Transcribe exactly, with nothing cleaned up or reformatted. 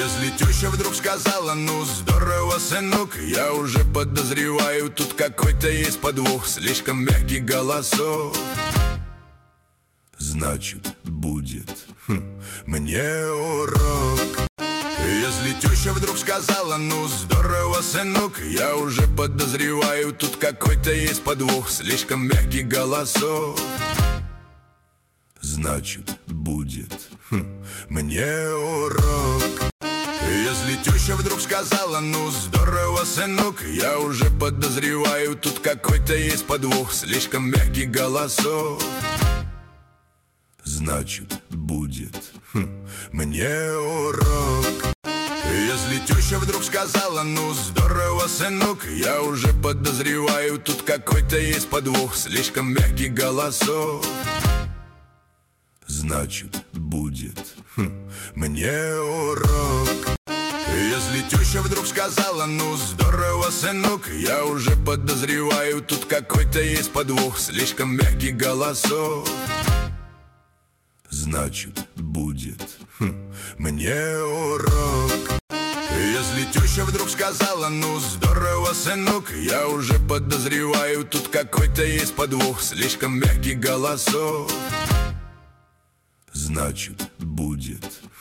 Если теща вдруг сказала: ну здорово, сынок, я уже подозреваю, тут какой-то есть подвох, слишком мягкий голосок. Значит, будет хм, мне урок. Если теща вдруг сказала: ну здорово, сынок, я уже подозреваю, тут какой-то есть подвох, слишком мягкий голосок. Значит, будет хм, мне урок. Если теща вдруг сказала: ну здорово, сынок, я уже подозреваю, тут какой-то есть подвох, слишком мягкий голосок. Значит, будет хм, мне урок. Если теща вдруг сказала: ну здорово, сынок, я уже подозреваю, тут какой-то есть подвох, слишком мягкий голосок. Значит, будет хм, мне урок. Если теща вдруг сказала: ну здорово, сынок, я уже подозреваю, тут какой-то есть подвох, слишком мягкий голосок. Значит, будет хм, мне урок. Если теща вдруг сказала: ну здорово, сынок, я уже подозреваю, тут какой-то есть подвох, слишком мягкий голосок. Значит, будет